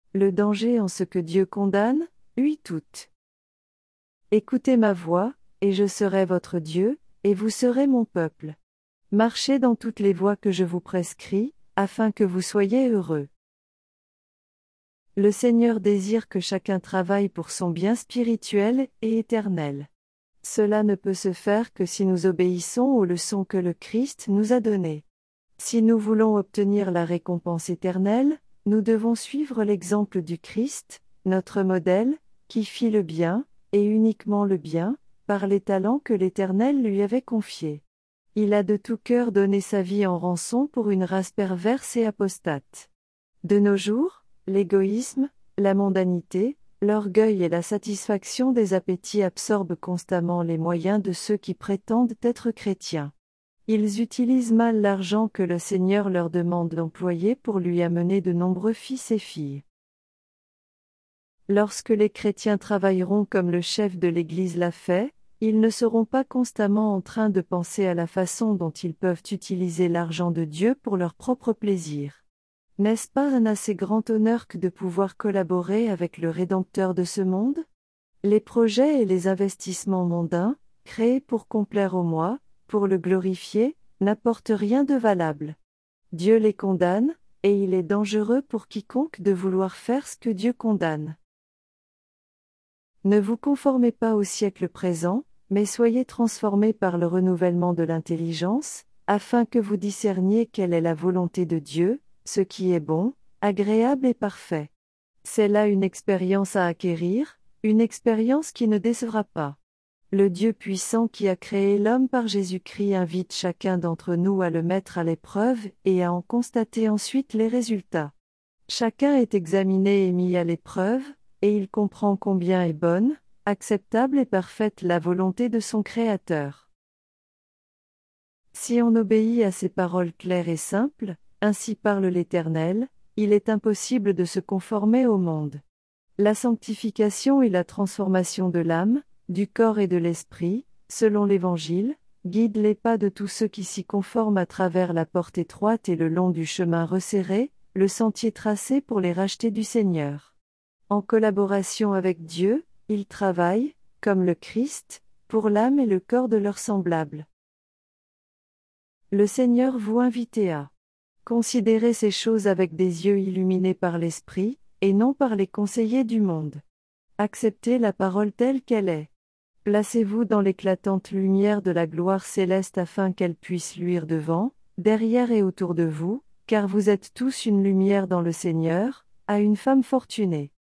Le danger en ce que Dieu condamne, oui toutes. Écoutez ma voix, et je serai votre Dieu, et vous serez mon peuple. Marchez dans toutes les voies que je vous prescris, afin que vous soyez heureux. Le Seigneur désire que chacun travaille pour son bien spirituel et éternel. Cela ne peut se faire que si nous obéissons aux leçons que le Christ nous a données. Si nous voulons obtenir la récompense éternelle, nous devons suivre l'exemple du Christ, notre modèle, qui fit le bien, et uniquement le bien, par les talents que l'Éternel lui avait confiés. Il a de tout cœur donné sa vie en rançon pour une race perverse et apostate. De nos jours, l'égoïsme, la mondanité, l'orgueil et la satisfaction des appétits absorbent constamment les moyens de ceux qui prétendent être chrétiens. Ils utilisent mal l'argent que le Seigneur leur demande d'employer pour lui amener de nombreux fils et filles. Lorsque les chrétiens travailleront comme le chef de l'Église l'a fait, ils ne seront pas constamment en train de penser à la façon dont ils peuvent utiliser l'argent de Dieu pour leur propre plaisir. N'est-ce pas un assez grand honneur que de pouvoir collaborer avec le Rédempteur de ce monde? Les projets et les investissements mondains, créés pour complaire au moi, pour le glorifier, n'apportent rien de valable. Dieu les condamne, et il est dangereux pour quiconque de vouloir faire ce que Dieu condamne. Ne vous conformez pas au siècle présent, mais soyez transformés par le renouvellement de l'intelligence, afin que vous discerniez quelle est la volonté de Dieu, ce qui est bon, agréable et parfait. C'est là une expérience à acquérir, une expérience qui ne décevra pas. Le Dieu puissant qui a créé l'homme par Jésus-Christ invite chacun d'entre nous à le mettre à l'épreuve et à en constater ensuite les résultats. Chacun est examiné et mis à l'épreuve, et il comprend combien est bonne, acceptable et parfaite la volonté de son Créateur. Si on obéit à ces paroles claires et simples, ainsi parle l'Éternel, il est impossible de se conformer au monde. La sanctification et la transformation de l'âme, du corps et de l'esprit, selon l'Évangile, guident les pas de tous ceux qui s'y conforment à travers la porte étroite et le long du chemin resserré, le sentier tracé pour les rachetés du Seigneur. En collaboration avec Dieu, ils travaillent, comme le Christ, pour l'âme et le corps de leurs semblables. Le Seigneur vous invite à considérer ces choses avec des yeux illuminés par l'Esprit, et non par les conseillers du monde. Acceptez la parole telle qu'elle est. Placez-vous dans l'éclatante lumière de la gloire céleste afin qu'elle puisse luire devant, derrière et autour de vous, car vous êtes tous une lumière dans le Seigneur, à une femme fortunée.